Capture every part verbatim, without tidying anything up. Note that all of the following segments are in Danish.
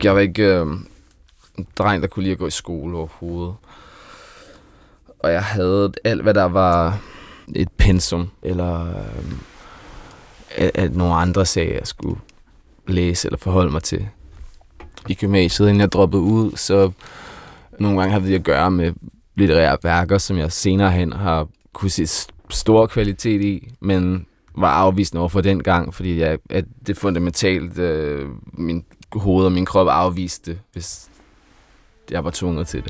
Jeg var ikke øh, en dreng, der kunne lide at gå i skole overhovedet. Og jeg havde alt, hvad der var et pensum, eller øh, at, at nogle andre sagde, jeg skulle læse eller forholde mig til. I gymnasiet, inden jeg droppede ud, så nogle gange havde det at gøre med litterære værker, som jeg senere hen har kunne se stor kvalitet i, men var afvisende over for den gang, fordi jeg, at det fundamentalt øh, min hoved og min krop afviste, hvis jeg var tvunget til det.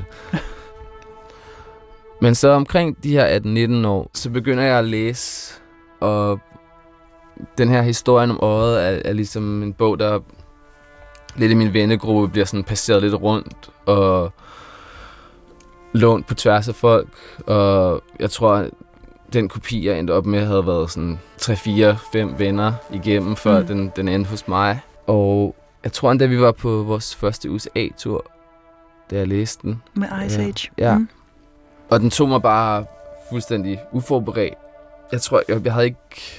Men så omkring de her atten nitten år, så begynder jeg at læse, og den her historien om øjet er, er ligesom en bog, der lidt i min vennegruppe bliver sådan passeret lidt rundt, og lånt på tværs af folk, og jeg tror, den kopi, jeg endte op med, havde været sådan tre, fire, fem venner igennem, før mm. den, den endte hos mig. Og jeg tror endda, vi var på vores første U S A-tur, da jeg læste den. Med Ice Age. Ja. ja. Mm. Og den tog mig bare fuldstændig uforberedt. Jeg tror, jeg, jeg havde ikke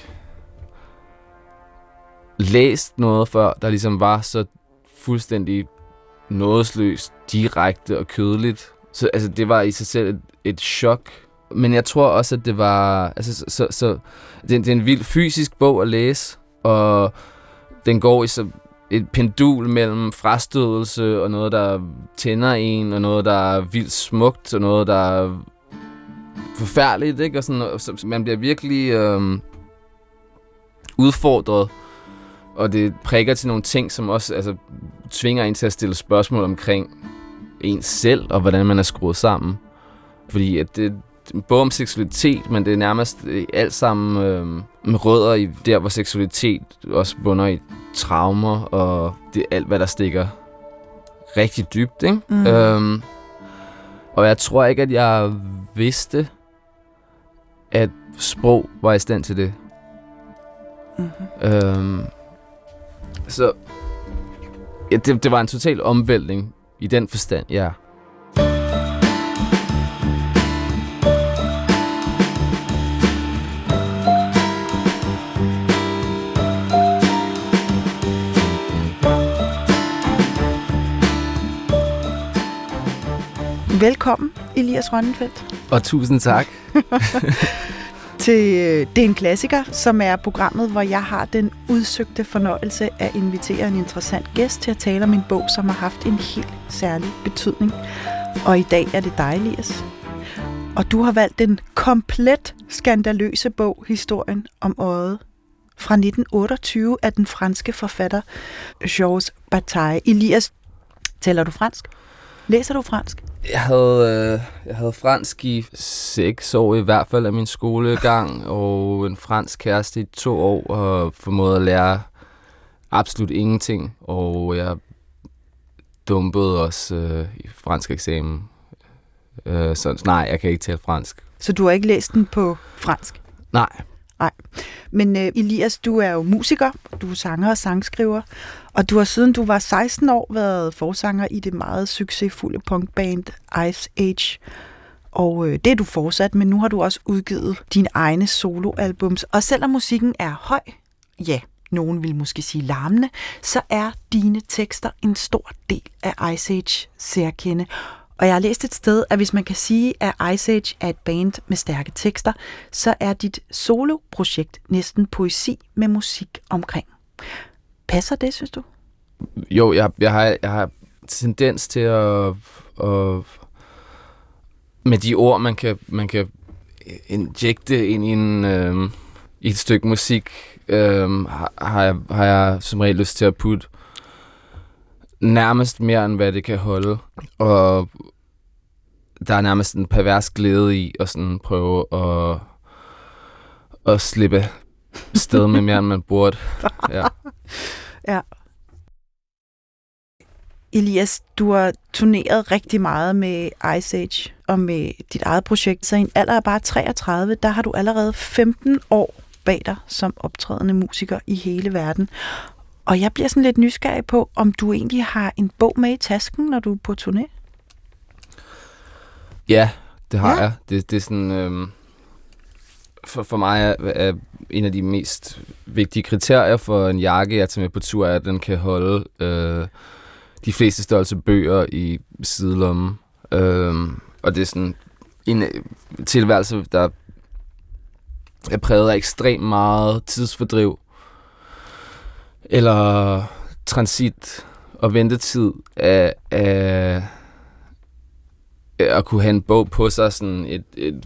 læst noget før, der ligesom var så fuldstændig nådesløst, direkte og kødeligt. Så altså, det var i sig selv et, et chok. Men jeg tror også, at det var... Altså, så, så, så det, det er en vild fysisk bog at læse, og den går i så et pendul mellem frastødelse og noget, der tænder en, og noget, der er vildt smukt, og noget, der er forfærdeligt, ikke? Og sådan, og så, man bliver virkelig øhm, udfordret, og det prikker til nogle ting, som også altså, tvinger en til at stille spørgsmål omkring ens selv, og hvordan man er skruet sammen. Fordi at det både om seksualitet, men det er nærmest alt sammen øh, med rødder i der, hvor seksualitet også bunder i traumer, og det er alt, hvad der stikker rigtig dybt, ikke? Mm. Øhm, og jeg tror ikke, at jeg vidste, at sprog var i stand til det. Mm-hmm. Øhm, så ja, det, det var en total omvæltning i den forstand, ja. Velkommen, Elias Rønnenfeldt. Og tusind tak. Til Det er en klassiker, som er programmet, hvor jeg har den udsøgte fornøjelse at invitere en interessant gæst til at tale om en bog, som har haft en helt særlig betydning. Og i dag er det dig, Elias. Og du har valgt den komplet skandaløse bog, Historien om øjet, fra nitten otteogtyve af den franske forfatter Georges Bataille. Elias, taler du fransk? Læser du fransk? Jeg havde, øh, jeg havde fransk i seks år i hvert fald af min skolegang, og en fransk kæreste i to år, og formåede at lære absolut ingenting. Og jeg dumpede også øh, i fransk eksamen. Øh, så nej, jeg kan ikke tale fransk. Så du har ikke læst den på fransk? Nej. Nej. Men uh, Elias, du er jo musiker, du er sanger og sangskriver, og du har siden du var seksten år været forsanger i det meget succesfulde punkband Ice Age. Og uh, det er du fortsat, men nu har du også udgivet dine egne soloalbums. Og selvom musikken er høj, ja, nogen vil måske sige larmende, så er dine tekster en stor del af Ice Age særkende. Og jeg har læst et sted, at hvis man kan sige, at Ice Age er et band med stærke tekster, så er dit soloprojekt næsten poesi med musik omkring. Passer det, synes du? Jo, jeg, jeg, har, jeg har tendens til at, at med de ord, man kan, man kan injekte ind i, en, øh, i et stykke musik, øh, har, har, jeg, har jeg som regel lyst til at putte nærmest mere, end hvad det kan holde. Og der er nærmest en pervers glæde i at sådan prøve at, at slippe sted med mere, end man burde. Ja. Ja. Elias, du har turneret rigtig meget med Ice Age og med dit eget projekt. Så i en alder af bare treogtredive, der har du allerede femten år bag dig som optrædende musiker i hele verden. Og jeg bliver sådan lidt nysgerrig på, om du egentlig har en bog med i tasken, når du er på turné? Ja, det har ja. jeg. Det, det er sådan... Øhm, for, for mig er, er en af de mest vigtige kriterier for en jakke, jeg tager med på tur, er, at den kan holde øh, de fleste størrelse bøger i sidelommen. Øhm, og det er sådan en tilværelse, der er præget af ekstremt meget tidsfordriv, eller transit og ventetid af, af, af at kunne have en bog på sig, sådan et, et,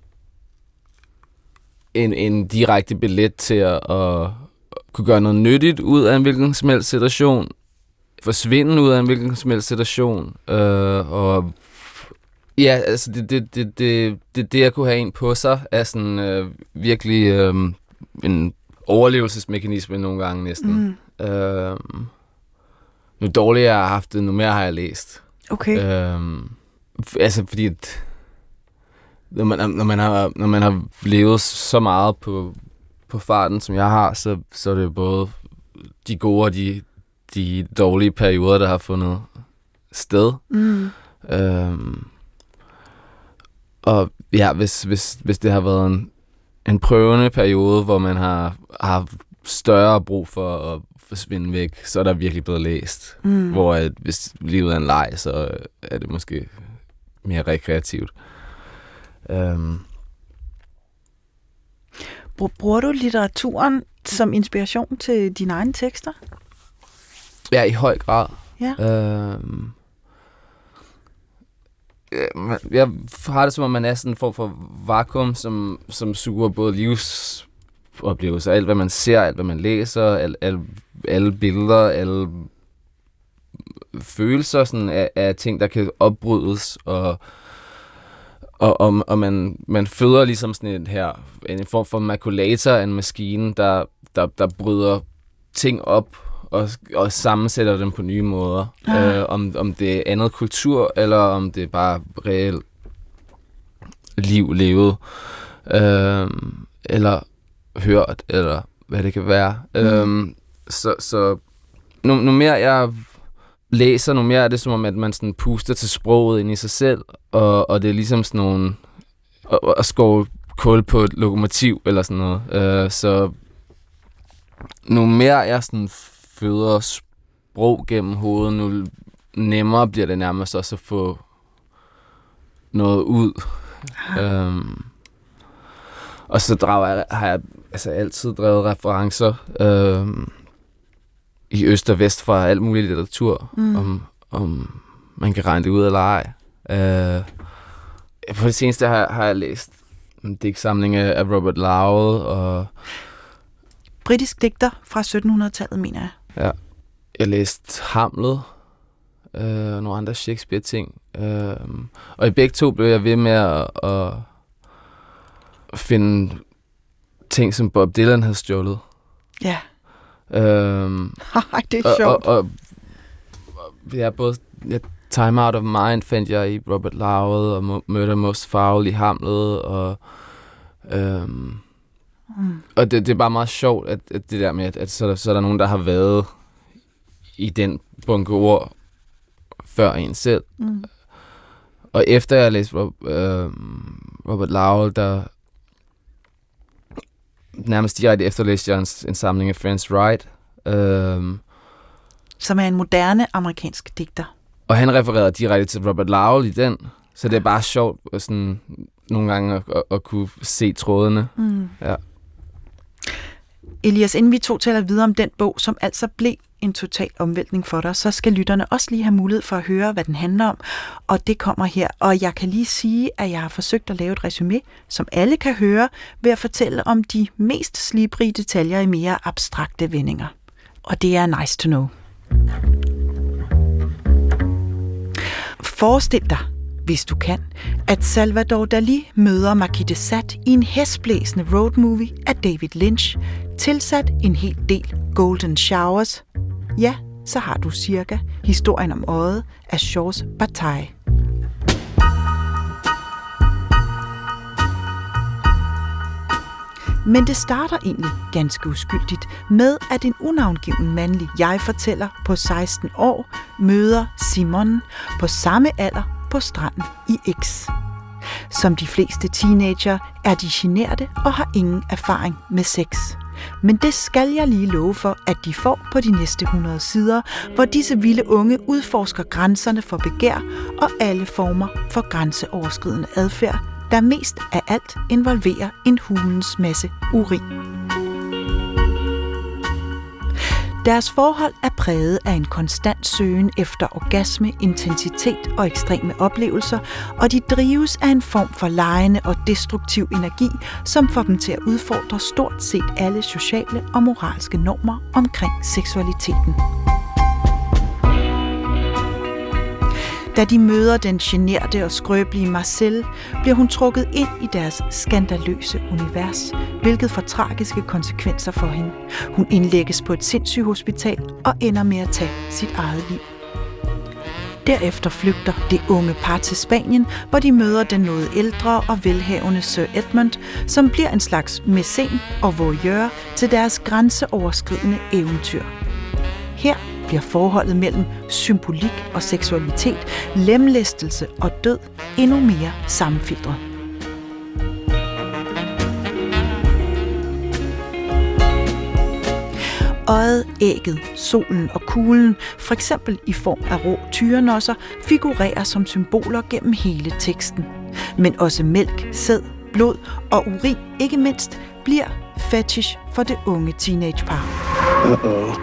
en, en direkte billet til at, at kunne gøre noget nyttigt ud af en hvilken som helst situation, forsvinde ud af en hvilken som helst situation, øh, og ja, altså det det det det det det at kunne have en på sig er sådan øh, virkelig øh, en overlevelsesmekanisme nogle gange næsten. Mm. Øh, nu dårligere jeg har haft det, nu mere har jeg læst. Okay. Øh, altså fordi at, når man når man har når man har levet så meget på på farten som jeg har, så så er det både de gode og de de dårlige perioder, der har fundet sted. Mm. Øh, Og ja, hvis, hvis, hvis det har været en, en prøvende periode, hvor man har, har større brug for at forsvinde væk, så er der virkelig blevet læst. Mm. Hvor at, hvis livet er en leg, så er det måske mere rekreativt. Um. Bruger du litteraturen som inspiration til dine egne tekster? Ja, i høj grad. Ja. Um. Jeg har det som om, man er sådan en form for vakuum, som, som suger både livsoplevelser, alt hvad man ser, alt hvad man læser, al, al, alle billeder, alle følelser sådan, af, af ting, der kan opbrydes, og, og, og, og man, man føder ligesom sådan et her, en form for makulator af en maskine, der, der, der bryder ting op, Og, og sammensætter dem på nye måder. Ah. Øh, om, om det er andet kultur, eller om det er bare reelt liv levet. Øh, eller hørt, eller hvad det kan være. Mm. Øh, så så nu, nu mere jeg læser, nu mere er det som om, at man sådan puster til sproget ind i sig selv, og, og det er ligesom sådan nogle at, at skåre kul på et lokomotiv, eller sådan noget. Øh, så nu mere jeg sådan føder sprog gennem hovedet, nu nemmere bliver det nærmest også at få noget ud. Øhm, og så drager jeg, har jeg altså altid drevet referencer øhm, i øst og vest fra alt muligt litteratur, mm. om, om man kan regne det ud eller ej. Øh, på det seneste har, har jeg læst en digtsamling af Robert Lowell, og britisk digter fra sytten hundrede-tallet, mener jeg. Ja, jeg læste Hamlet, øh, nogle andre Shakespeare-ting, øh, og i begge to blev jeg ved med at, at finde ting, som Bob Dylan havde stjålet. Ja. Øhm, det er sjovt. Og, og, og ja, både ja, Time Out of Mind fandt jeg i Robert Lowell, og Murder Most Foul i Hamlet, og øhm, Mm. Og det, det er bare meget sjovt, at, at det der med, at, at så, er der, så er der nogen, der har været i den bunke ord før en selv. Mm. Og efter jeg læste Rob, øh, Robert Lowell, der nærmest direkte efter læste jeg en, en samling af Friends Wright. Øh, Som er en moderne amerikansk digter. Og han refererede direkte til Robert Lowell i den, så det er bare sjovt sådan, nogle gange at, at, at kunne se trådene. Mm. Ja. Elias, inden vi to taler videre om den bog, som altså blev en total omvæltning for dig, så skal lytterne også lige have mulighed for at høre, hvad den handler om, og det kommer her. Og jeg kan lige sige, at jeg har forsøgt at lave et resumé, som alle kan høre, ved at fortælle om de mest slibrige detaljer i mere abstrakte vendinger. Og det er nice to know. Forestil dig, hvis du kan, at Salvador Dalí møder Marquis de Sade i en hæsblæsende roadmovie af David Lynch, tilsat en hel del golden showers. Ja, så har du cirka historien om øjet af Georges Bataille. Men det starter egentlig ganske uskyldigt med, at en unavngiven mandlig jeg-fortæller på seksten år møder Simon på samme alder på stranden i X. Som de fleste teenager er de generte og har ingen erfaring med sex. Men det skal jeg lige love for, at de får på de næste hundrede sider, hvor disse vilde unge udforsker grænserne for begær og alle former for grænseoverskridende adfærd, der mest af alt involverer en hulens masse urin. Deres forhold er præget af en konstant søgen efter orgasme, intensitet og ekstreme oplevelser, og de drives af en form for legende og destruktiv energi, som får dem til at udfordre stort set alle sociale og moralske normer omkring seksualiteten. Da de møder den generte og skrøbelige Marcel, bliver hun trukket ind i deres skandaløse univers, hvilket får tragiske konsekvenser for hende. Hun indlægges på et sindssygehospital og ender med at tage sit eget liv. Derefter flygter det unge par til Spanien, hvor de møder den noget ældre og velhavende Sir Edmund, som bliver en slags mæcen og voyeur til deres grænseoverskridende eventyr. Her bliver forholdet mellem symbolik og seksualitet, lemlæstelse og død endnu mere sammenfiltret. Øjet, ægget, solen og kuglen, for eksempel i form af rå tyrenosser, figurerer som symboler gennem hele teksten. Men også mælk, sæd, blod og urin, ikke mindst, bliver fetish for det unge teenagepar. Uh-oh.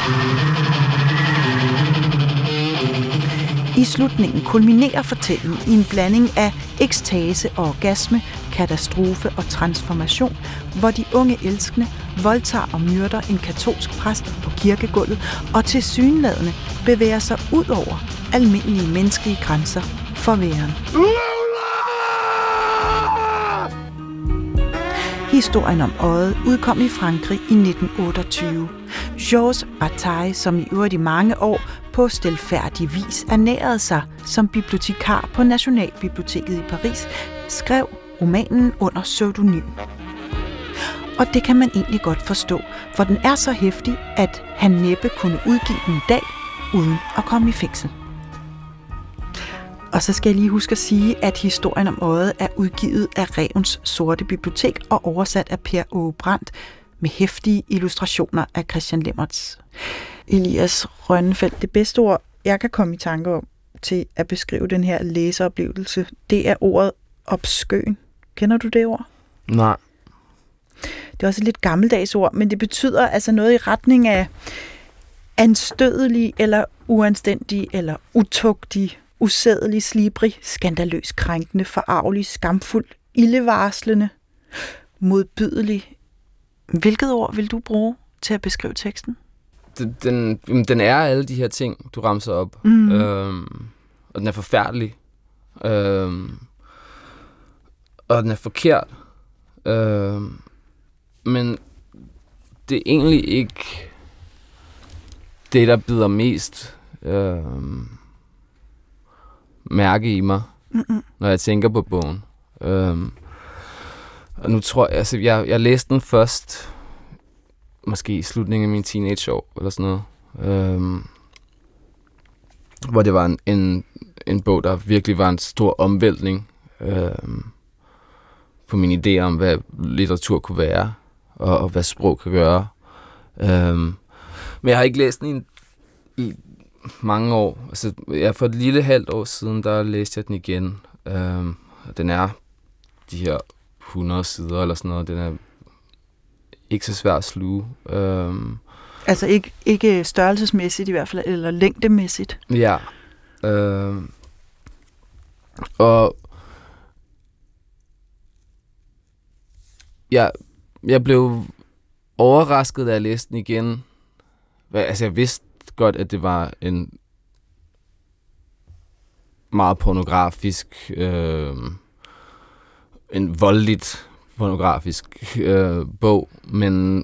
I slutningen kulminerer fortællingen i en blanding af ekstase og orgasme, katastrofe og transformation, hvor de unge elskende voldtager og myrder en katolsk præst på kirkegulvet og tilsyneladende bevæger sig ud over almindelige menneskelige grænser for væren. Historien om øjet udkom i Frankrig i nitten otteogtyve. Georges Bataille, som i øvrigt i mange år på stilfærdig vis ernærede sig som bibliotekar på Nationalbiblioteket i Paris, skrev romanen under pseudonym. Og det kan man egentlig godt forstå, for den er så heftig, at han næppe kunne udgive den i dag, uden at komme i fængsel. Og så skal jeg lige huske at sige, at historien om øjet er udgivet af Revens Sorte Bibliotek og oversat af Per Aage Brandt med heftige illustrationer af Christian Lemmertz. Elias Rønnefeldt, det bedste ord, jeg kan komme i tanke om til at beskrive den her læseoplevelse, det er ordet obskøn. Kender du det ord? Nej. Det er også et lidt gammeldags ord, men det betyder altså noget i retning af anstødelig eller uanstændig eller utugtig, usædelig, slibrig, skandaløs, krænkende, forarvelig, skamfuld, ildevarslende, modbydelig. Hvilket ord vil du bruge til at beskrive teksten? Den, den er alle de her ting, du ramser op. Mm. Øhm, og den er forfærdelig. Øhm, og den er forkert. Øhm, men det er egentlig ikke det, der bider mest øhm, mærke i mig, Mm-mm. når jeg tænker på bogen. Øhm, og nu tror jeg, altså jeg, jeg læste den først, måske i slutningen af min teenageår, eller sådan noget. Øhm, hvor det var en, en, en bog, der virkelig var en stor omvæltning øhm, på min idé om, hvad litteratur kunne være, og, og hvad sprog kan gøre. Øhm, men jeg har ikke læst den i, i mange år. Altså, jeg for et lille halvt år siden, der læste jeg den igen. Øhm, den er de her hundrede sider, eller sådan noget. Den er ikke så svær at sluge. Øhm, altså ikke, ikke størrelsesmæssigt i hvert fald, eller længdemæssigt. Ja. Øhm, og jeg, jeg blev overrasket, da jeg læste den igen. Altså, jeg vidste godt, at det var en meget pornografisk, øh, en voldeligt pornografisk øh, bog, men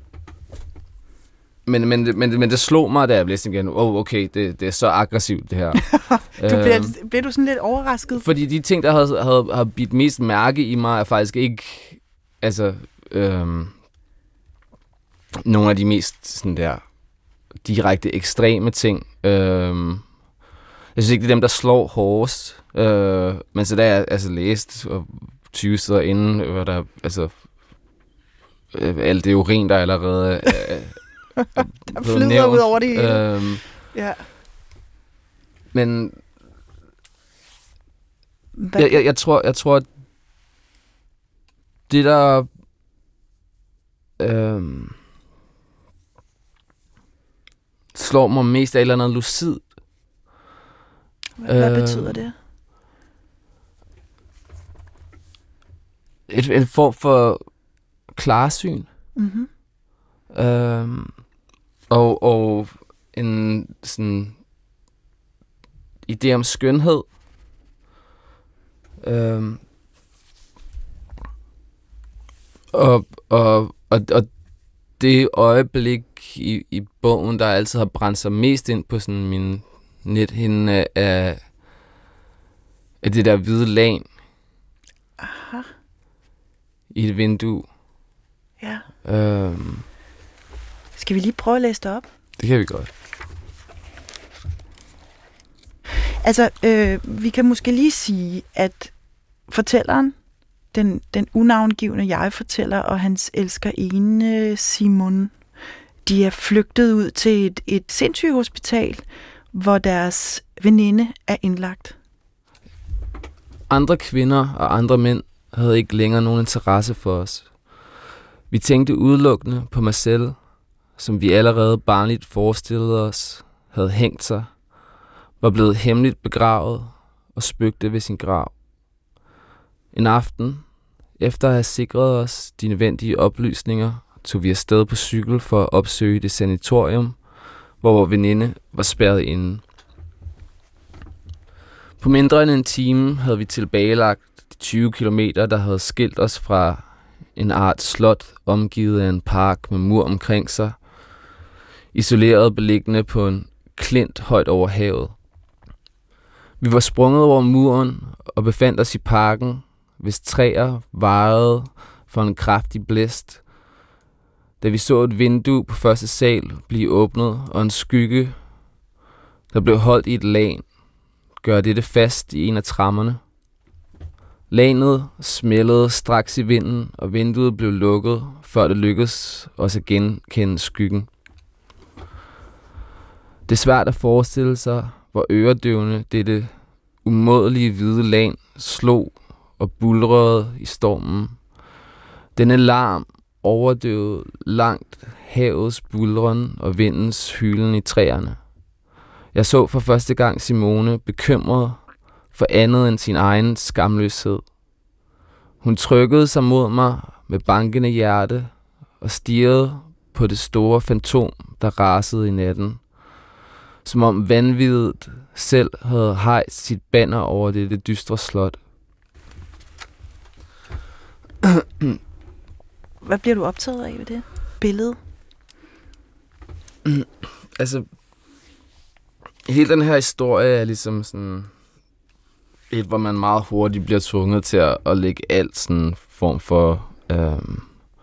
men, men, men, men det slog mig, da jeg læste igen. Åh, oh, okay, det, det er så aggressivt, det her. du bliver, øh, bliver du sådan lidt overrasket? Fordi de ting, der havde, havde, havde bidt mest mærke i mig, er faktisk ikke, altså, øh, nogle af de mest sådan der direkte ekstreme ting. Øh, jeg synes ikke, det er dem, der slår hårdest. Øh, men så da jeg altså læste og tyve sider inden, var der altså øh, alt det urin, der allerede er, er der flyder ud over det hele. Øhm, ja. Men jeg, jeg, jeg tror, jeg tror, at det der øhm, slår mig mest af et eller andet lucid. Hvad, hvad øh, betyder det? Et, en form for klarsyn. Mm-hmm. Øhm, og, og en sådan idé om skønhed. Øhm, og, og, og, og det øjeblik i, i bogen, der altid har brændt sig mest ind på sådan min nethinde af, af det der hvide lag. Aha. I et vindue. Ja. Øhm, Skal vi lige prøve at læse det op? Det kan vi godt. Altså, øh, vi kan måske lige sige, at fortælleren, den, den unavngivne jeg-fortæller og hans elskerinde Simon, de er flygtet ud til et, et sindssygehospital, hvor deres veninde er indlagt. Andre kvinder og andre mænd havde ikke længere nogen interesse for os. Vi tænkte udelukkende på Marcel, som vi allerede barnligt forestillede os, havde hængt sig, var blevet hemmeligt begravet og spøgte ved sin grav. En aften, efter at have sikret os de nødvendige oplysninger, tog vi afsted på cykel for at opsøge det sanatorium, hvor vores veninde var spærret inde. På mindre end en time havde vi tilbagelagt de tyve kilometer, der havde skilt os fra en art slot, omgivet af en park med mur omkring sig, isoleret beliggende på en klint højt over havet. Vi var sprunget over muren og befandt os i parken, hvis træer vejede for en kraftig blæst, da vi så et vindue på første sal blive åbnet og en skygge, der blev holdt i et lag, gør dette fast i en af trammerne. Laget smældede straks i vinden, og vinduet blev lukket, før det lykkedes os at genkende skyggen. Det er svært at forestille sig, hvor øredøvende dette umådelige hvide lag slog og bulrede i stormen. Denne larm overdøvede langt havets bulren og vindens hylen i træerne. Jeg så for første gang Simone bekymret for andet end sin egen skamløshed. Hun trykkede sig mod mig med bankende hjerte og stirrede på det store fantom, der rasede i natten. Som om vanviddet selv havde hejst sit banner over dette dystre slot. Hvad bliver du optaget af ved det billede? Altså, hele den her historie er ligesom sådan et, hvor man meget hurtigt bliver tvunget til at, at lægge alt sådan form for øhm,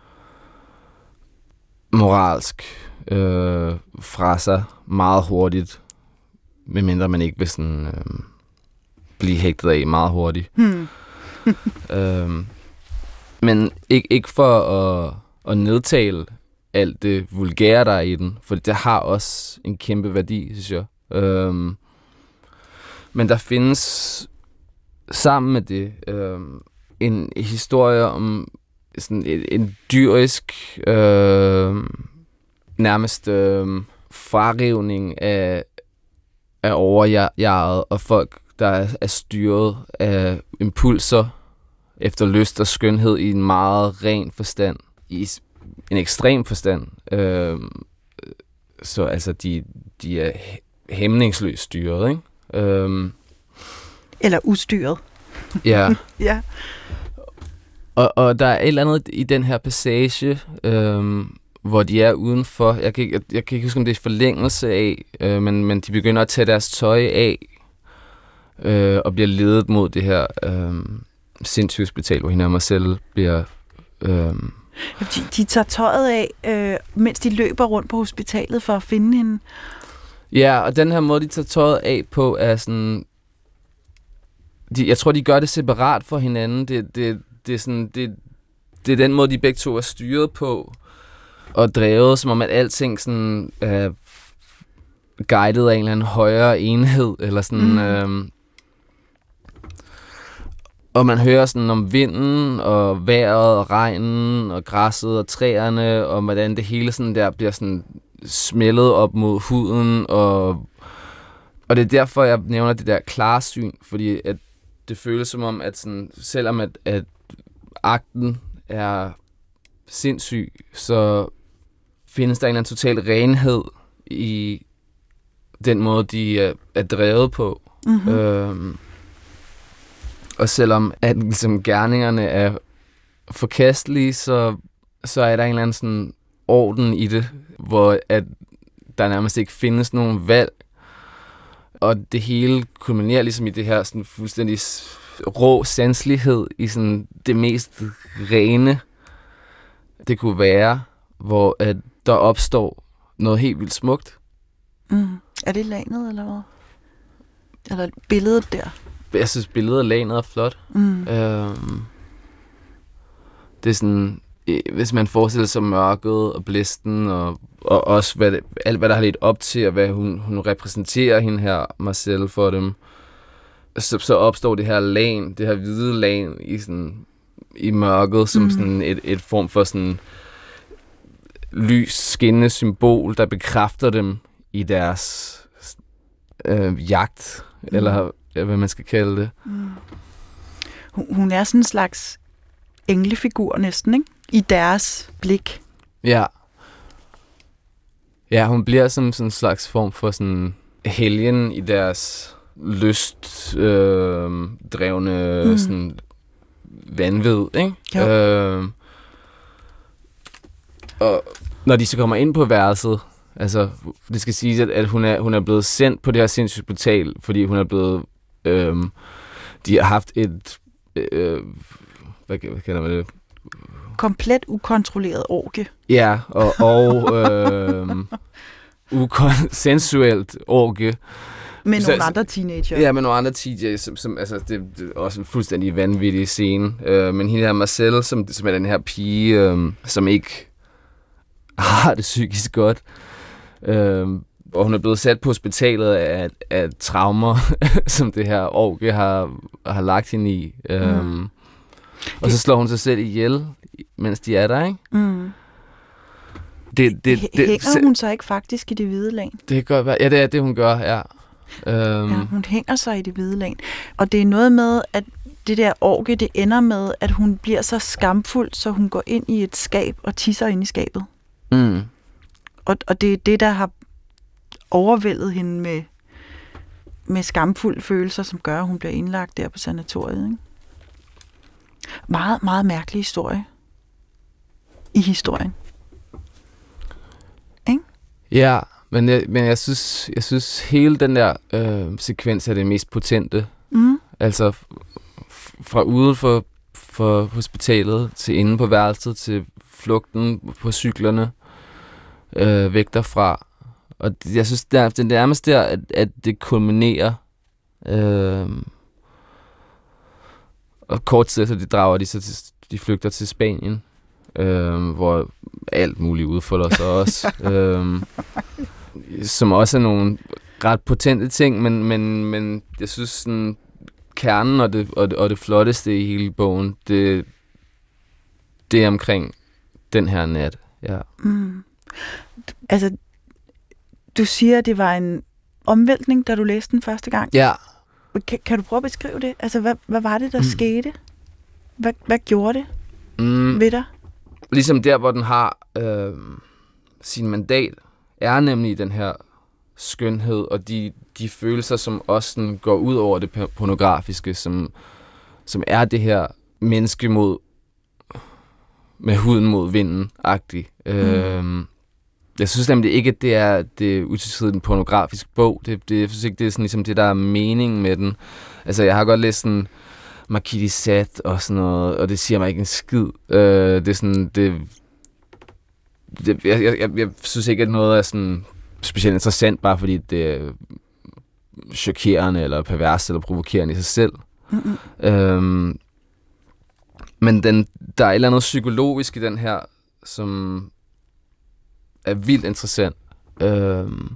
moralsk øh, fra sig meget hurtigt, medmindre man ikke vil sådan øhm, blive hægtet af meget hurtigt. Hmm. øhm, men ikke, ikke for at, at nedtale alt det vulgære, der er i den, for det har også en kæmpe værdi, synes jeg. Øhm, men der findes sammen med det øhm, en historie om sådan en, en dyrisk øh, nærmest øh, frarivning af, af overjeget og folk, der er, er styret af impulser efter lyst og skønhed i en meget ren forstand, i en ekstrem forstand. Øh, så altså, de, de er hæmningsløst styret, ikke? Øh, Eller ustyret. Ja. Ja. Og, og der er et eller andet i den her passage, øhm, hvor de er udenfor. Jeg kan, jeg, jeg kan ikke huske, om det er forlængelse af, øh, men, men de begynder at tage deres tøj af øh, og bliver ledet mod det her øh, sindssyge hospital, hvor hende og Marcel bliver... Øh, de, de tager tøjet af, øh, mens de løber rundt på hospitalet for at finde hende. Ja, og den her måde, de tager tøjet af på, er sådan... De, jeg tror, de gør det separat for hinanden. Det, det, det er sådan... Det, det er den måde, de begge to er styret på, og drevet, som om at alting sådan er guidet af en eller anden højere enhed, eller sådan... Mm. Øhm, og man hører sådan om vinden, og vejret, og regnen, og græsset, og træerne, og hvordan det hele sådan der bliver sådan smældet op mod huden, og, og det er derfor, jeg nævner det der klarsyn, fordi at det føles som om, at sådan, selvom at, at akten er sindssyg, så findes der en eller anden total renhed i den måde, de er, er drevet på. Mm-hmm. Øhm, og selvom at ligesom, gerningerne er forkastelige, så, så er der en eller anden sådan orden i det, hvor at der nærmest ikke findes nogen valg. Og det hele kulminerer ligesom i det her sådan fuldstændig rå sanselighed i sådan det mest rene, det kunne være, hvor at der opstår noget helt vildt smukt. Mm. Er det lanet, eller hvad? Eller billedet der? Jeg synes, billedet af lanet er flot. Mm. Øhm, det er sådan, hvis man forestiller sig mørket og blæsten, og, og også hvad det, alt, hvad der har ledt op til, og hvad hun, hun repræsenterer hende her, Marcel, for dem, så, så opstår det her lag, det her hvide lag i, sådan, i mørket, som mm. sådan et, et form for sådan lys, skinnende symbol, der bekræfter dem i deres øh, jagt, mm. eller hvad man skal kalde det. Mm. Hun, hun er sådan en slags englefigur næsten, ikke? I deres blik. Ja. Ja, hun bliver som sådan en slags form for sådan helgen i deres lyst øh, drevne mm. sådan vanvid, ikke? Øh, og når de så kommer ind på værelset, altså det skal siges, at, at hun er hun er blevet sendt på det her sindssygshospital, fordi hun er blevet øh, de har haft et øh, hvad, hvad kalder man det? Komplet ukontrolleret orgie. Ja, og, og øh, ukonsensuelt orgie. Med nogle andre teenager. Ja, med nogle andre teenager, som, som altså, det, det er også en fuldstændig vanvittig scene. Øh, men hende her Marcel, som, som er den her pige, øh, som ikke har det psykisk godt. Øh, og hun er blevet sat på hospitalet af, af traumer, som det her orgie har, har lagt hende i. Øh, mm. Og så slår hun sig selv ihjel, mens de er der, ikke? Mm. Det, det, det, hænger hun sig ikke faktisk i det hvide lag? Det kan godt være. Ja, det er det, hun gør, ja. Um. Ja, hun hænger sig i det hvide lag. Og det er noget med, at det der orgie, det ender med, at hun bliver så skamfuld, så hun går ind i et skab og tisser ind i skabet. Mm. Og, og det er det, der har overvældet hende med, med skamfulde følelser, som gør, at hun bliver indlagt der på sanatoriet, ikke? Meget, meget mærkelig historie. I historien. Ikke? Ja, men jeg, men jeg synes, jeg synes hele den der øh, sekvens er det mest potente. Mm. Altså f- fra ude for, for hospitalet til inde på værelset til flugten på cyklerne øh, væk derfra. Og jeg synes, det er, det er nærmest der, at, at det kulminerer. Øh, Og kort tid efter, de drager de så til, de flygter til Spanien, øh, hvor alt muligt udfolder sig også. øh, som også er nogle ret potente ting, men, men, men jeg synes, sådan, kernen og det, og, det, og det flotteste i hele bogen, det, det er omkring den her nat. Ja. Mm. Altså, du siger, at det var en omvæltning, da du læste den første gang? Ja. Kan, kan du prøve at beskrive det? Altså, hvad, hvad var det, der mm. skete? Hvad, hvad gjorde det mm. ved dig? Ligesom der, hvor den har øh, sin mandat, er nemlig den her skønhed, og de, de følelser, som også sådan går ud over det pornografiske, som, som er det her menneske mod, med huden mod vinden-agtigt. Mm. Øh, Jeg synes nemlig ikke, at det er det utvetydigt en pornografisk bog. Det, det, jeg synes ikke, det er sådan, ligesom det, der er mening med den. Altså, jeg har godt læst sådan Marquis de Sade og sådan noget, og det siger mig ikke en skid. Øh, det er sådan, det... det jeg, jeg, jeg, jeg synes ikke, at noget er sådan specielt interessant, bare fordi det er chokerende, eller pervers, eller provokerende i sig selv. Mm-hmm. Øhm, Men den, der er et eller andet psykologisk i den her, som er vildt interessant. Øhm,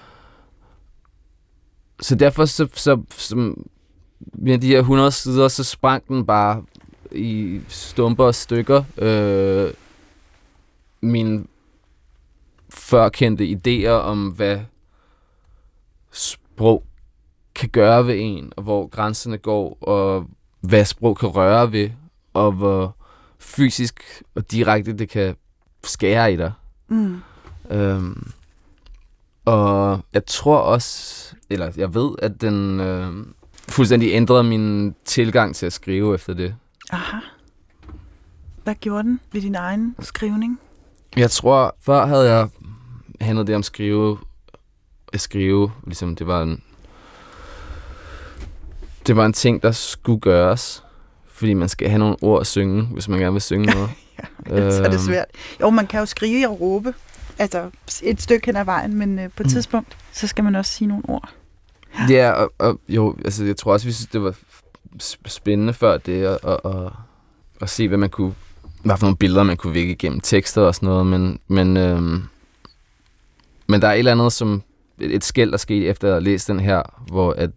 så derfor, så, så, så med de her hundrede sider, så sprang den bare i stumper og stykker. Øh, mine førkendte idéer om, hvad sprog kan gøre ved en, og hvor grænserne går, og hvad sprog kan røre ved, og hvor fysisk og direkte det kan skære i dig. Mm. Øhm, og jeg tror også, eller jeg ved, at den øh, fuldstændig ændrede min tilgang til at skrive efter det. Aha. Hvad gjorde den ved din egen skrivning? Jeg tror, før havde jeg handlet det om skrive, at skrive, ligesom det var en, det var en ting, der skulle gøres, fordi man skal have nogle ord at synge, hvis man gerne vil synge noget. Ja, så er det svært. Jo, man kan jo skrive og råbe, altså et stykke hen ad vejen, men øh, på et mm. tidspunkt, så skal man også sige nogle ord. Ja, ja og, og jo, altså jeg tror også, vi synes, det var spændende før det, at, at, at, at se, hvad man kunne, hvad for nogle billeder, man kunne vække igennem tekster og sådan noget, men, men, øhm, men der er et eller andet, som et, et skæld, der skete efter at have læst den her, hvor at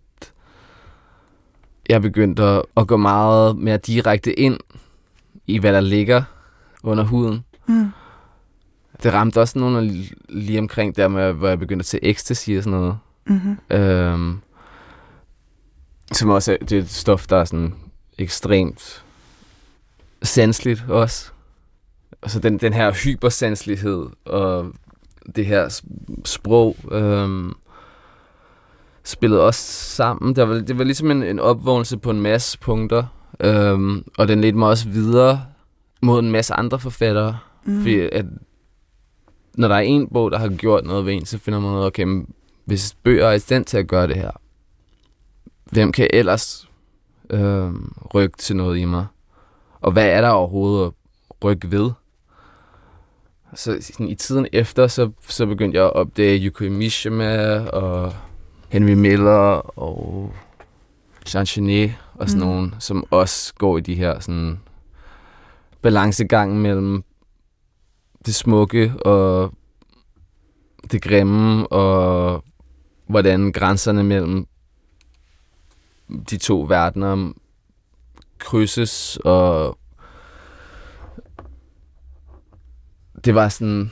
jeg begyndte at, at gå meget mere direkte ind i, hvad der ligger under huden. Mm. Det ramte også nogen lige omkring der, med, hvor jeg begyndte at tage ecstasy og sådan noget. Mm-hmm. Øhm, som også er, det er et stof, der er sådan ekstremt sanseligt også. Og så den, den her hypersanselighed og det her sprog øhm, spillede også sammen. Det var, det var ligesom en, en opvågnelse på en masse punkter. Øhm, og den ledte mig også videre mod en masse andre forfattere. Mm. Fordi at når der er en bog, der har gjort noget ved en, så finder man ud af, okay, men hvis bøger er i stand til at gøre det her, hvem kan ellers øh, rykke til noget i mig? Og hvad er der overhovedet at rykke ved? Så sådan, i tiden efter, så, så begyndte jeg at opdage Yukio Mishima og Henry Miller og Jean Genet og sådan mm. nogen, som også går i de her sådan balancegang mellem det smukke og det grimme, og hvordan grænserne mellem de to verdener krydses, og det var sådan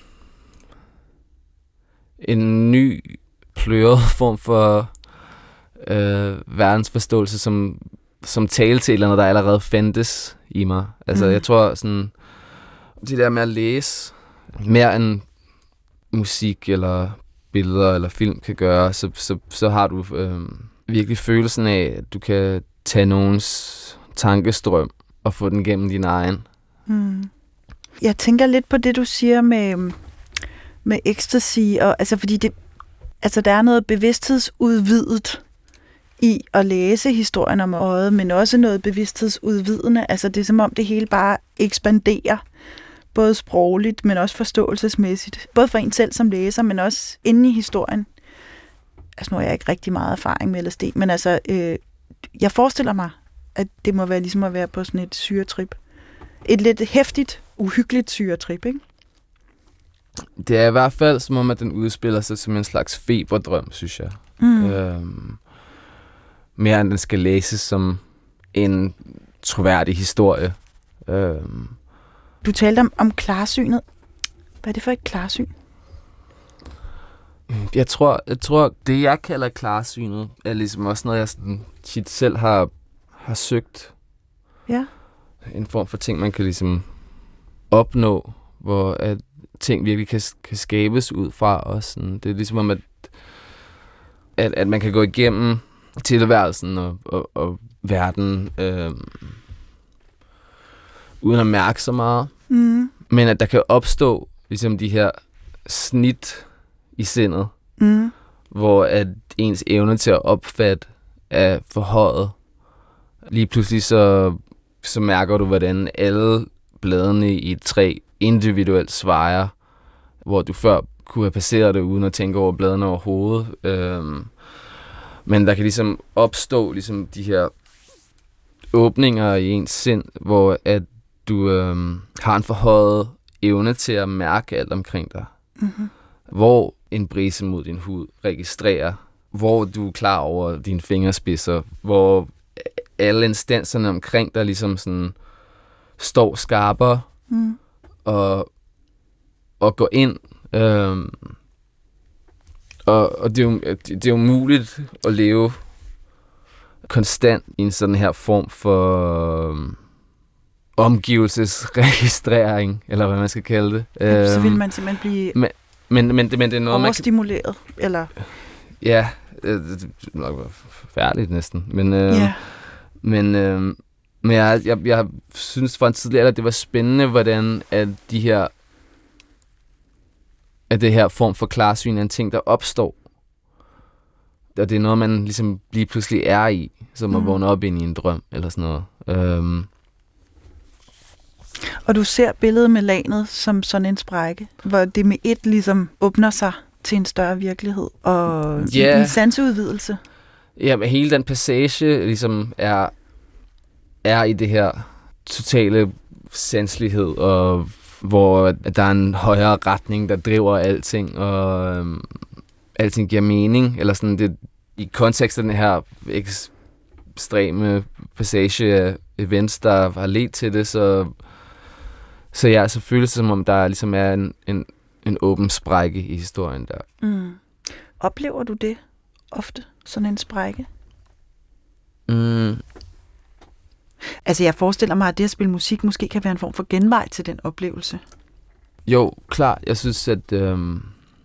en ny pløret form for øh, verdensforståelse, som, som talte til et eller andet, der allerede fandtes i mig. Altså, mm. jeg tror sådan, det der med at læse mere end musik eller billeder eller film kan gøre, så, så, så har du øh, virkelig følelsen af, at du kan tage nogens tankestrøm og få den gennem din egen. Mm. Jeg tænker lidt på det, du siger med, med ecstasy, og, altså, fordi det, altså, der er noget bevidsthedsudvidet i at læse historien om øjet, men også noget bevidsthedsudvidende. Altså, det er som om det hele bare ekspanderer, både sprogligt, men også forståelsesmæssigt. Både for en selv som læser, men også inde i historien. Altså, nu har jeg ikke rigtig meget erfaring med L S D, men altså, øh, jeg forestiller mig, at det må være ligesom at være på sådan et syretrip. Et lidt heftigt, uhyggeligt syretrip, ikke? Det er i hvert fald som om, at den udspiller sig som en slags feberdrøm, synes jeg. Mm. Øhm, mere end den skal læses som en troværdig historie. Øhm. Du talte om, om klarsynet. Hvad er det for et klarsyn? Jeg tror, jeg tror, det jeg kalder klarsynet, er ligesom også noget, jeg sådan tit selv har, har søgt. Ja. En form for ting, man kan ligesom opnå, hvor at ting virkelig kan, kan skabes ud fra os. Sådan. Det er ligesom om, at, at, at man kan gå igennem tilværelsen og, og, og verden øh, uden at mærke så meget. Mm. Men at der kan opstå ligesom de her snit i sindet, mm. hvor at ens evne til at opfatte er forhøjet. Lige pludselig så, så mærker du, hvordan alle bladene i et træ individuelt svejer, hvor du før kunne have passeret det uden at tænke over bladene overhovedet. Øhm, men der kan ligesom opstå ligesom de her åbninger i ens sind, hvor at du øhm, har en forhøjet evne til at mærke alt omkring dig. Mm-hmm. Hvor en brise mod din hud registrerer, hvor du er klar over dine fingerspidser, hvor alle instanserne omkring dig ligesom sådan står skarpere mm. og, og går ind. Øhm, og, og det er jo, det er jo muligt at leve konstant i en sådan her form for øhm, omgivelsesregistrering, eller hvad man skal kalde det. Ja, så vil man simpelthen blive men, men, men, det, men det er noget, overstimuleret, man kan, eller? Ja, det er nok forfærdeligt næsten, men, øh, yeah. men, øh, men jeg, jeg, jeg synes fra en tidligere, at det var spændende, hvordan at de her, at det her form for klarsyn er en ting, der opstår. Og det er noget, man ligesom lige pludselig er i, som at mm. vågne op ind i en drøm, eller sådan noget. Øhm. Og du ser billedet med lanet som sådan en sprække, hvor det med et ligesom åbner sig til en større virkelighed, og yeah. en sanseudvidelse. Ja, men hele den passage ligesom er, er i det her totale sanselighed, og hvor der er en højere retning, der driver alting, og øhm, alting giver mening, eller sådan det, i kontekst af den her ekstreme passage af events, der har ledt til det, så, så ja, så føles det som om, der ligesom er en, en, en åben sprække i historien der. Mm. Oplever du det ofte, sådan en sprække? Mm. Altså, jeg forestiller mig, at det at spille musik måske kan være en form for genvej til den oplevelse. Jo, klart. Jeg synes, at, øhm,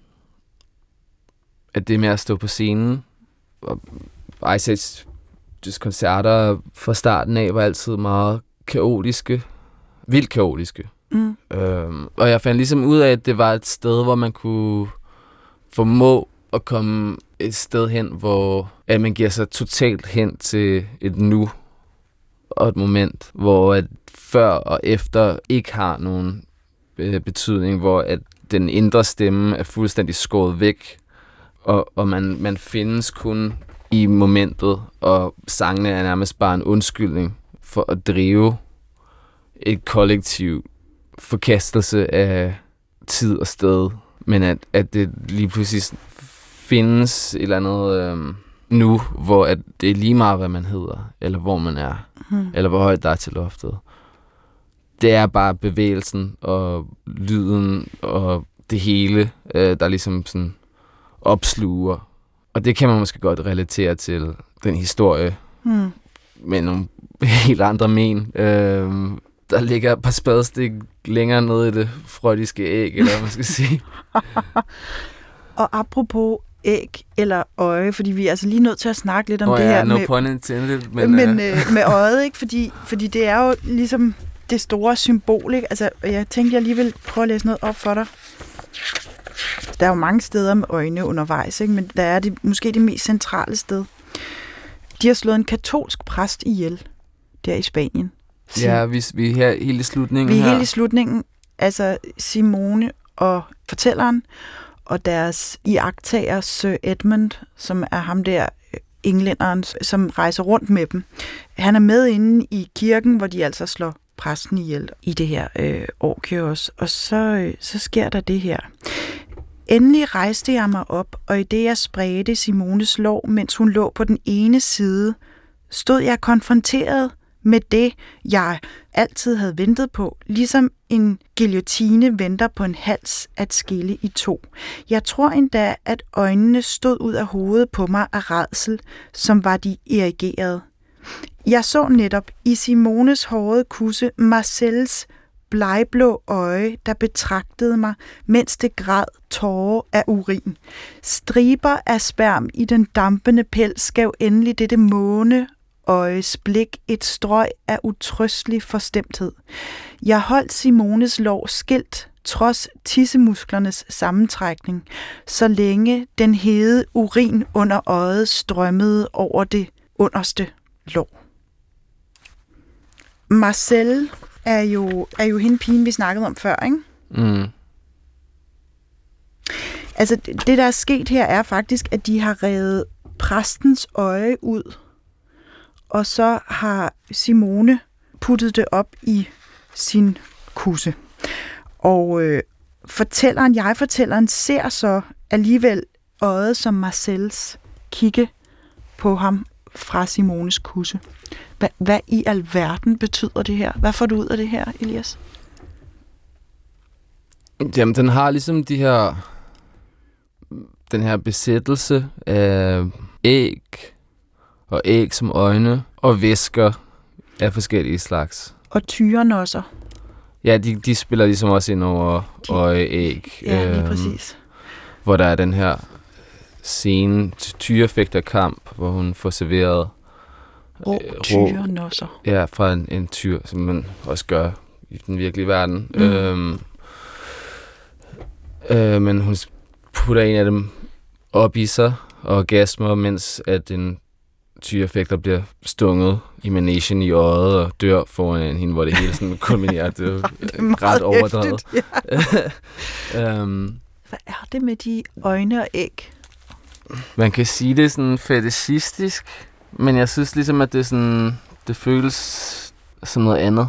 at det med at stå på scenen, og Ice Age's koncerter fra starten af var altid meget kaotiske. Vildt kaotiske. Mm. Øhm, og jeg fandt ligesom ud af, at det var et sted, hvor man kunne formå at komme et sted hen, hvor at man giver sig totalt hen til et nu og et moment, hvor at før og efter ikke har nogen øh, betydning, hvor at den indre stemme er fuldstændig skåret væk, og, og man, man findes kun i momentet, og sangene er nærmest bare en undskyldning for at drive et kollektiv forkastelse af tid og sted, men at, at det lige pludselig findes et eller andet øh, nu, hvor at det er lige meget, hvad man hedder, eller hvor man er, hmm. eller hvor højt der er til loftet. Det er bare bevægelsen og lyden og det hele, øh, der ligesom sådan opsluger. Og det kan man måske godt relatere til den historie hmm. med nogle helt andre men. Øh, der ligger et par spadestik længere nede i det freudiske æg, eller hvad man skal sige. Og apropos æg eller øje, fordi vi er altså lige nødt til at snakke lidt om oh, det ja, her no med, pun intended, men, men uh... øh, med øjet, ikke? Fordi, fordi det er jo ligesom det store symbol, ikke? Altså, jeg tænkte, jeg alligevel prøve at læse noget op for dig. Der er jo mange steder med øjne undervejs, ikke? Men der er det måske det mest centrale sted. De har slået en katolsk præst ihjel der i Spanien. Sim- ja, vi, vi er her helt i slutningen. Vi er her. helt i slutningen. Altså Simone og fortælleren, og deres iagttager Sir Edmund, som er ham der englænderen, som rejser rundt med dem. Han er med inde i kirken, hvor de altså slår præsten ihjel i det her øh, orgie også. Og så, øh, så sker der det her. Endelig rejste jeg mig op, og i det jeg spredte Simones lår, mens hun lå på den ene side, stod jeg konfronteret med det, jeg altid havde ventet på, ligesom en guillotine venter på en hals at skille i to. Jeg tror endda, at øjnene stod ud af hovedet på mig af rædsel, som var de erigerede. Jeg så netop i Simones hårede kusse Marcels blegblå øje, der betragtede mig, mens det græd tårer af urin. Striber af sperm i den dampende pels gav endelig dette måne øjes blik et strøg af utrøstelig forstemthed. Jeg holdt Simones lår skilt, trods tissemusklernes sammentrækning, så længe den hede urin under øjet strømmede over det underste lår. Marcel er jo, er jo hende pigen, vi snakkede om før, ikke? Mm. Altså, det der er sket her, er faktisk, at de har revet præstens øje ud, og så har Simone puttet det op i sin kusse. Og øh, fortælleren, jeg-fortælleren, ser så alligevel øjet som Marcels kigge på ham fra Simones kusse. Hva, hvad i alverden betyder det her? Hvad får du ud af det her, Elias? Jamen, den har ligesom de her... Den her besættelse af æg, og æg som øjne, og væsker af forskellige slags. Og tyrenosser. Ja, de, de spiller ligesom også ind over øje-æg. Ja, lige øhm, præcis. Hvor der er den her scene, tyrefægterkamp, hvor hun får serveret Rå tyrenosser. Ja, fra en, en tyr, som man også gør i den virkelige verden. Mm. Øhm, øh, men hun putter en af dem op i sig og orgasmer, mens at en tyrefægter bliver stunget i managen i øjet og dør foran hende, hvor det hele sådan kulminerer. Det er, det er ret overdrevet. Ja. um, Hvad er det med de øjne og æg? Man kan sige, det er sådan fetishistisk, men jeg synes ligesom, at det er sådan, det føles som noget andet.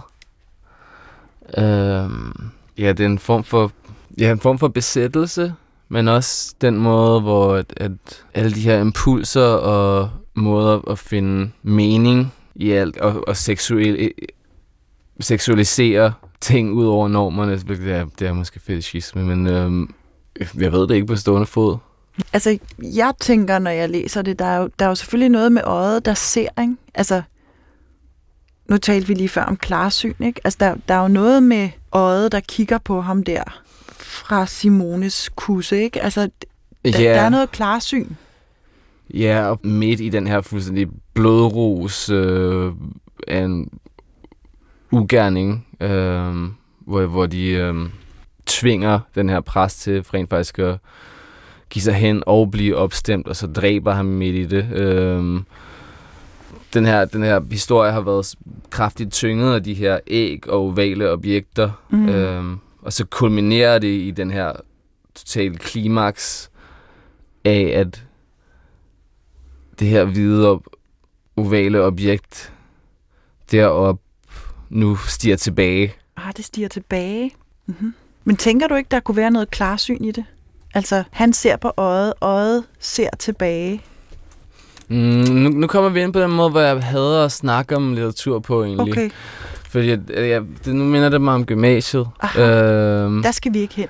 Um, ja, det er en form for, ja, en form for besættelse, men også den måde, hvor at, at alle de her impulser og måder at finde mening i alt, og, og seksuel, seksualisere ting ud over normerne, det er, det er måske fetishisme, men øhm, jeg ved det ikke på stående fod. Altså, jeg tænker, når jeg læser det, der er jo, der er jo selvfølgelig noget med øjet, der ser, ikke? Altså, nu talte vi lige før om klarsyn, ikke? Altså, der, der er jo noget med øjet, der kigger på ham der, fra Simones kusse, ikke? Altså, der, yeah. der er noget klarsyn. Ja, og midt i den her fuldstændig blodrus øh, af en ugerning, øh, hvor, hvor de øh, tvinger den her præst til rent faktisk at give sig hen og blive opstemt, og så dræber ham midt i det. Øh, den, her, den her historie har været kraftigt tynget af de her æg og ovale objekter, mm. øh, og så kulminerer det i den her totale klimaks af, at det her hvide ovale objekt derop nu stiger tilbage. Ah, det stiger tilbage. Mm-hmm. Men tænker du ikke, der kunne være noget klarsyn i det? Altså, han ser på øjet, øjet ser tilbage. Mm, nu, nu kommer vi ind på den måde, hvor jeg hader at snakke om litteratur på, egentlig. Okay. Fordi jeg, jeg, det, nu minder det mig om gymnasiet. Øhm, der skal vi ikke hen.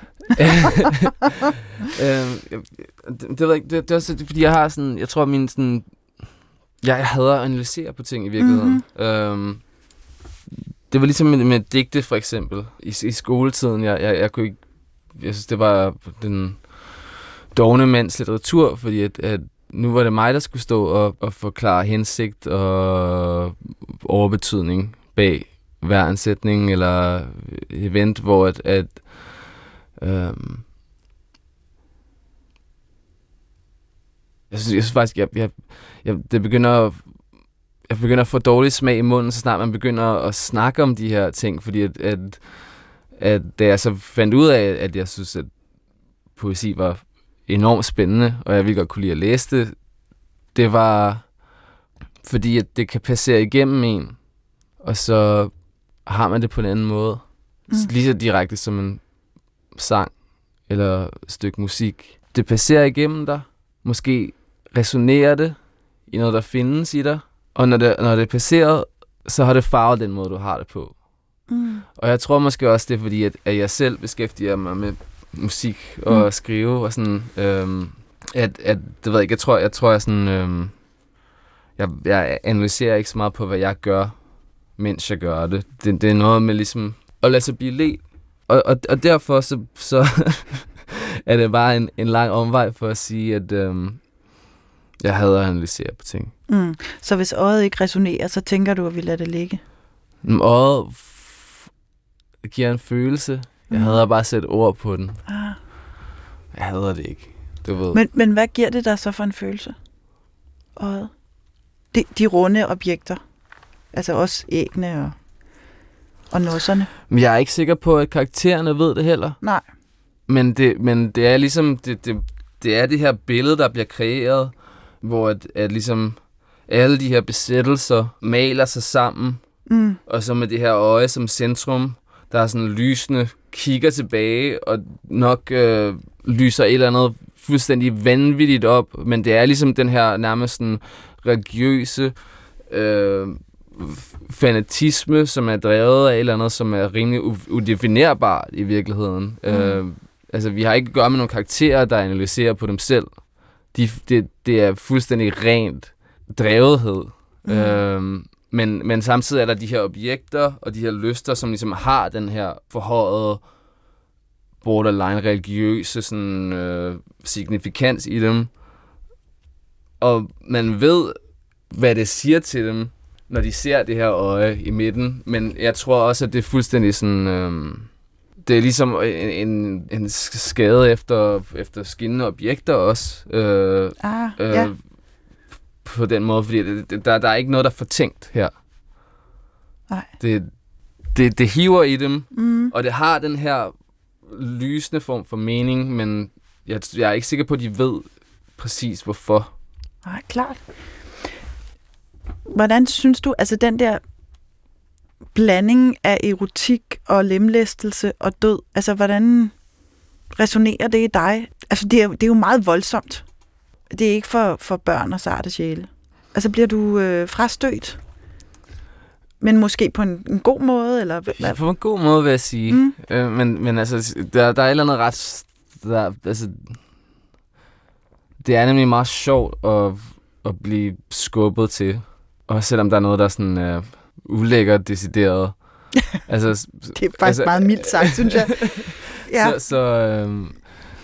øhm, det, det, det, det er også fordi, jeg har sådan, jeg tror, min sådan, jeg, jeg hader at analysere på ting i virkeligheden. Mm-hmm. Øhm, det var ligesom med, med digte, for eksempel. I, i skoletiden, jeg, jeg, jeg kunne ikke, jeg synes, det var den dovne mands litteratur, fordi at, at nu var det mig, der skulle stå og, og forklare hensigt og overbetydning bag hver ansætning eller event, hvor at, at øhm, jeg, synes, jeg synes faktisk, jeg, jeg, jeg, det begynder at, jeg begynder at få dårlig smag i munden, så snart man begynder at snakke om de her ting, fordi at, at, at da jeg så fandt ud af, at jeg synes, at poesi var enormt spændende, og jeg ville godt kunne lide at læse det, det var fordi, at det kan passere igennem en, og så har man det på en anden måde. Mm. Lige så direkte som en sang eller et stykke musik. Det passerer igennem dig. Måske resonerer det i noget, der findes i dig. Og når det, når det er passeret, så har det farvet den måde, du har det på. Mm. Og jeg tror måske også, det er fordi, at, at jeg selv beskæftiger mig med musik og mm. skrive og sådan, øhm, at, at, det ved jeg ikke, jeg tror, jeg tror, jeg sådan, øhm, jeg, jeg analyserer ikke så meget på, hvad jeg gør, mens jeg gør det. Det, det er noget med ligesom at lade sig blive let. Og, og, og derfor så, så er det bare en, en lang omvej for at sige, at øhm, jeg hader at analysere på ting. Mm. Så hvis øjet ikke resonerer, så tænker du, at vi lader det ligge? Øjet f- giver en følelse. Jeg mm. hader bare at sætte ord på den. Ah. Jeg hader det ikke. Du ved. Men, men hvad giver det der så for en følelse? Øjet? De, de runde objekter. Altså også æggene og, og nosserne. Men jeg er ikke sikker på, at karaktererne ved det heller. Nej. Men det, men det er ligesom, det, det, det er det her billede, der bliver kreeret, hvor at, at ligesom alle de her besættelser maler sig sammen, mm. og så med det her øje som centrum, der er sådan lysende, kigger tilbage og nok øh, lyser et eller andet fuldstændig vanvittigt op, men det er ligesom den her nærmest sådan religiøse øh, fanatisme, som er drevet af et eller andet, som er rimelig u- udefinerbart i virkeligheden. Mm. Øh, altså, vi har ikke at gøre med nogle karakterer, der analyserer på dem selv. De, det, det er fuldstændig rent drevethed. Mm. Øh, men, men samtidig er der de her objekter og de her lyster, som ligesom har den her forhøjede borderline religiøse sådan, øh, signifikans i dem. Og man ved, hvad det siger til dem, når de ser det her øje i midten. Men jeg tror også, at det er fuldstændig sådan... Øh, det er ligesom en, en, en skade efter, efter skinnende objekter også. Øh, ah, øh, ja. På den måde, fordi det, det, der, der er ikke noget, der er fortænkt her. Nej. Det, det, det hiver i dem, mm. og det har den her lysende form for mening, men jeg, jeg er ikke sikker på, at de ved præcis hvorfor. Nej, klart. Hvordan synes du, altså den der blanding af erotik og lemlæstelse og død, altså hvordan resonerer det i dig? Altså det er, det er jo meget voldsomt. Det er ikke for, for børn og sarte sjæle. Altså bliver du øh, frastødt? Men måske på en, en god måde? Eller hvad? På en god måde, vil jeg sige. Mm. Øh, men, men altså, der, der er et eller andet ret... Der, altså, det er nemlig meget sjovt at, at blive skubbet til. Også selvom der er noget, der er sådan uh, ulækkert decideret. Altså, det er faktisk altså, meget mildt sagt, synes jeg. Ja. Så, så, øhm,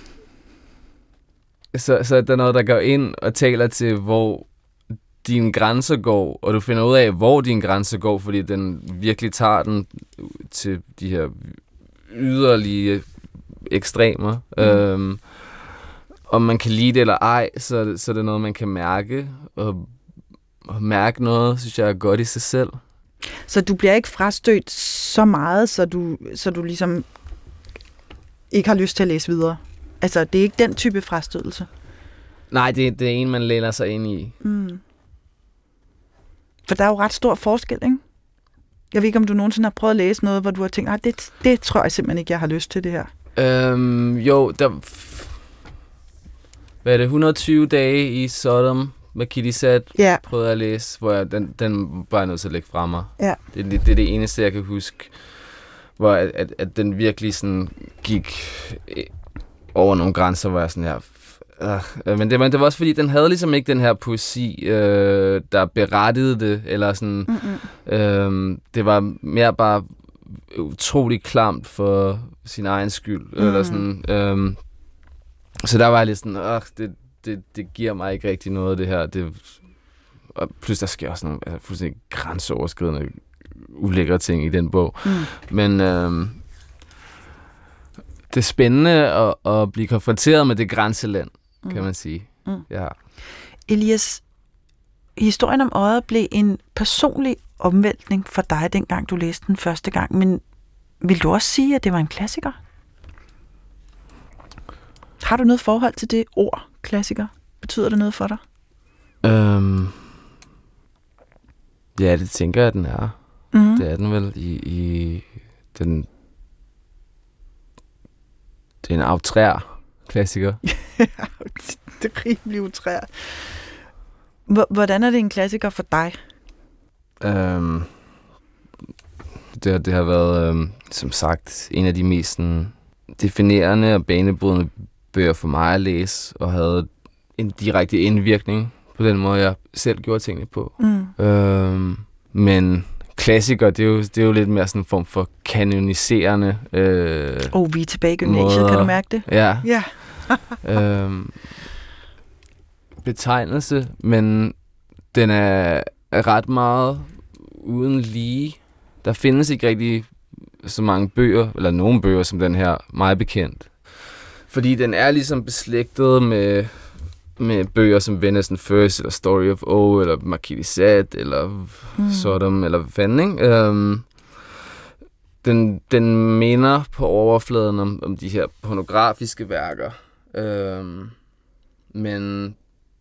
så, så er der noget, der går ind og taler til, hvor dine grænser går, og du finder ud af, hvor dine grænser går, fordi den virkelig tager den til de her yderlige ekstremer. Mm. Øhm, om man kan lide det eller ej, så, så er det noget, man kan mærke, og, og mærke noget, synes jeg er godt i sig selv. Så du bliver ikke frastødt så meget, så du, så du ligesom ikke har lyst til at læse videre? Altså, det er ikke den type frastødelse? Nej, det, det er en, man læner sig ind i. Mm. For der er jo ret stor forskel, ikke? Jeg ved ikke, om du nogensinde har prøvet at læse noget, hvor du har tænkt, det, det tror jeg simpelthen ikke, jeg har lyst til det her. Øhm, jo, der... Hvad er det? et hundrede og tyve dage i Sodom med Kitty Satt, ja. Prøvede jeg at læse, hvor jeg, den, den var jeg nødt til at lægge fra mig. Ja. Det, det, det er det eneste, jeg kan huske, hvor at, at, at den virkelig sådan gik over nogle grænser, hvor jeg sådan her... Øh, men, det, men det var også fordi, den havde ligesom ikke den her poesi, øh, der berettede det, eller sådan... Øh, det var mere bare utrolig klamt for sin egen skyld, mm. eller sådan... Øh, så der var jeg lidt sådan, øh, det, det, det giver mig ikke rigtig noget, det her. Det, og pludselig der sker også nogle altså, fuldstændig grænseoverskridende, ulækre ting i den bog. Mm. Men øh, det er spændende at, at blive konfronteret med det grænseland, mm. kan man sige. Mm. Ja. Elias, historien om øjet blev en personlig omvæltning for dig, dengang du læste den første gang. Men vil du også sige, at det var en klassiker? Har du noget forhold til det ord, klassiker? Betyder det noget for dig? Øhm, ja, det tænker jeg, den er. Mm-hmm. Det er den vel i, i den... Det er en outrær klassiker. Det er rimelig outrær. Hvordan er det en klassiker for dig? Øhm, det, det har været, øhm, som sagt, en af de mest sådan, definerende og banebrydende bøger for mig at læse, og havde en direkte indvirkning på den måde, jeg selv gjorde tingene på. Mm. Øhm, men klassiker, det er, jo, det er jo lidt mere sådan en form for kanoniserende øh, Åh, oh, vi er tilbage i gymnasiet, kan du mærke det? Ja. Ja. øhm, betegnelse, men den er, er ret meget uden lige. Der findes ikke rigtig så mange bøger, eller nogen bøger som den her, meget bekendt. Fordi den er ligesom beslægtet med, med bøger som Venice and First, eller Story of O, eller Marquis de Sade, eller mm. Sodom, eller hvad fanden, ikke? Øhm, den, den minder på overfladen om, om de her pornografiske værker. Øhm, men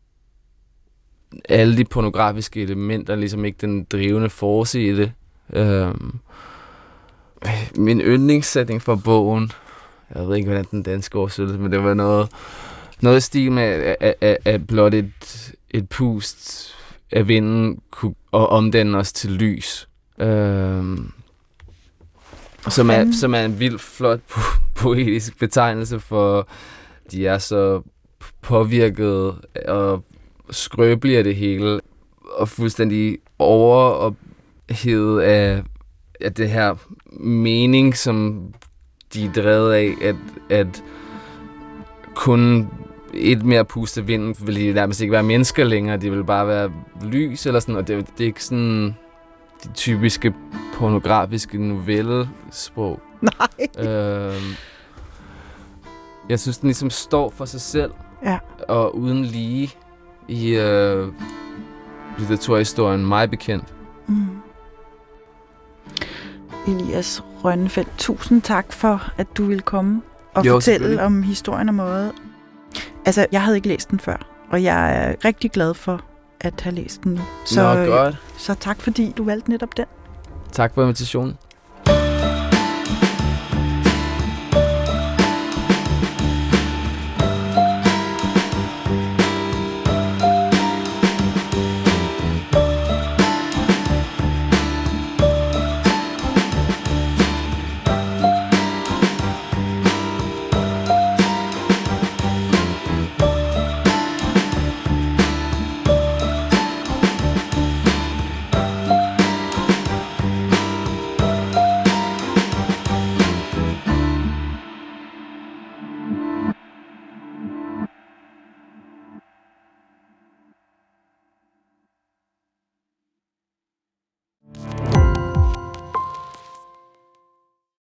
alle de pornografiske elementer er ligesom ikke den drivende force i det. Øhm, Min yndlingssætning for bogen, jeg ved ikke, hvordan den danske oversættelse, men det var noget, noget i stil med, at, at, at blot et, et pust af vinden kunne og omdanne os til lys. Øhm, som, er, som er en vildt flot po- poetisk betegnelse for, de er så påvirket og skrøbelige af det hele, og fuldstændig overophedet af, af det her mening, som de er drevet af, at, at kun et mere pust af vinden vil de nærmest ikke være mennesker længere, de vil bare være lys eller sådan, og det, det er ikke sådan de typiske pornografiske novellesprog. Nej. Øhm, jeg synes, den ligesom står for sig selv, ja. Og uden lige i øh, litteraturhistorien mig bekendt. Mm. Elias Rønnefeldt, tusind tak for, at du ville komme og jo, fortælle om historien om øjet. Altså, jeg havde ikke læst den før, og jeg er rigtig glad for at have læst den nu. Så, Nå, godt. så tak, fordi du valgte netop den. Tak for invitationen.